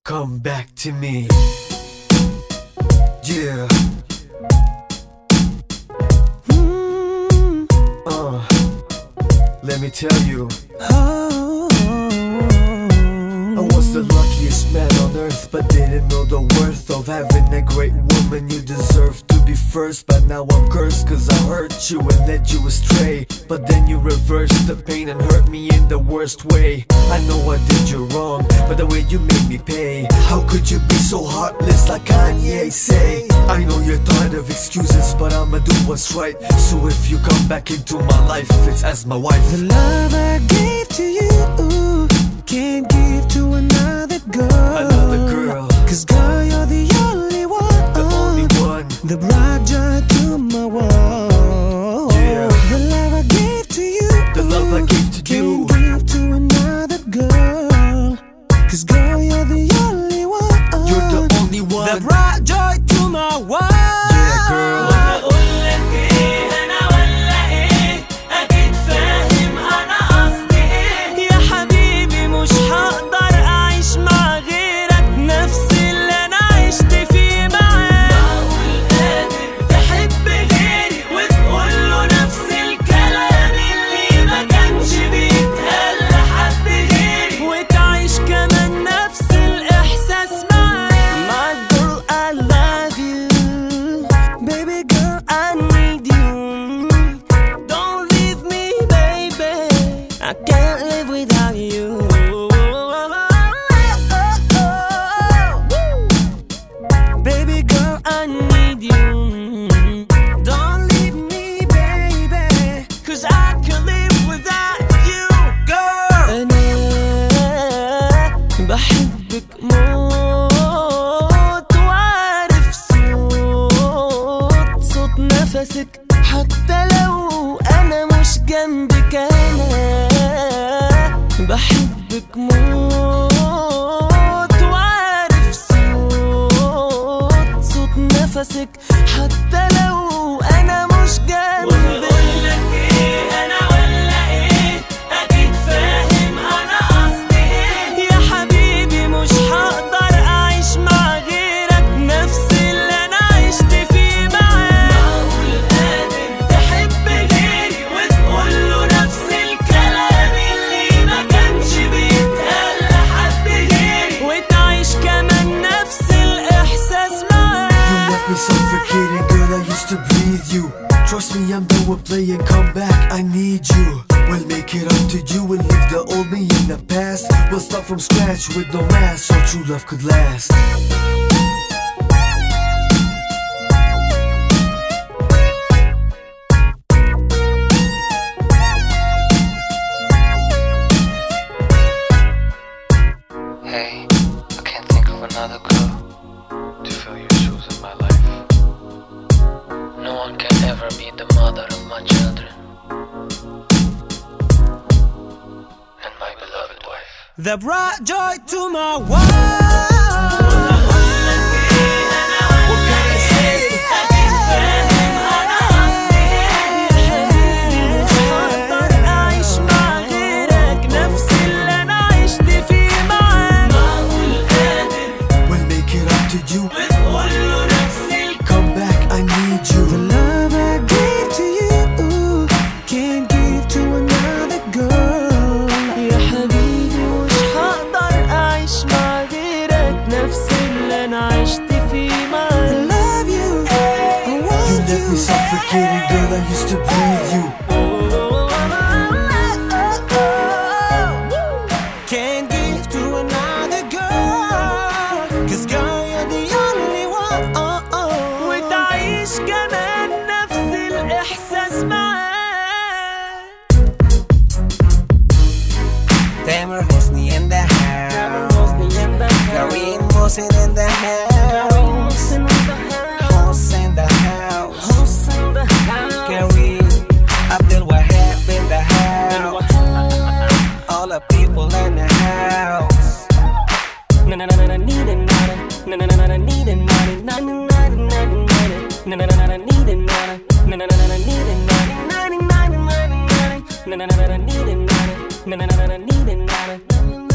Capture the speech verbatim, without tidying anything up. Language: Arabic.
Come back to me. Yeah. Mm. Uh, let me tell you, oh, I was the luckiest man on earth, but didn't know the worth of having a great woman. You deserve to be first, but now I'm cursed cause I hurt you and led you astray. But then you reversed the pain and hurt me in the worst way. I know I did you wrong, but the way you made me pay. How could you be so heartless like Kanye say? I know you're tired of excuses, but I'ma do what's right. So if you come back into my life, it's as my wife. The love I gave to you can't give to another girl. Another girl. Cause girl, you're the only one. The only one. The bright joy to my world. Yeah. The love I gave to you, the love I gave to you, can't give to another girl. Cause girl, you're the only one. You're the only one. The bright joy to my world. Yeah, girl. I can't live without you. Baby girl, I need you. Don't leave me, baby, cause I can't live without you, girl. أنا بحبك موت، وعارف صوت صوت نفسك حتى لو أنا مش جنبك. أنا بحبك موت، وعارف صوت صوت نفسك حتى لو أنا مش جنبك. وبقولك إيه أنا ولا إيه، أكيد فاهم أنا قصدي إيه. يا حبيبي مش هقدر أعيش مع غيرك نفس اللي أنا عشت فيه معاك. معقول قادر تحب غيري وتقوله نفس الكلام اللي ما كانش بيتقال لحد غيري، وتعيش كمان نفس الإحساس معاك. You left me suffocating, girl, I used to breathe you. Trust me, I'm done with playing, come back, I need you. We'll make it up to you and leave the old me in the past. We'll start from scratch with no mask, so true love could last. Hey, I can't think of another girl to fill your shoes in my life. No one can ever be the mother of my children and my beloved wife. The bright joy to my world. Suffocating, girl, I used to breathe you. Can't give to another girl, cause girl, you're the only one. وتعيش كمان نفس الإحساس معاك. Tamer Hosni in the house. Kareem Mohsin in the house. People in the house. Na na na na na need it, na na na na na na need it, na na na na na na na na need it, na na na na na need it, na na na na na na na na na need it, na na na na need it, na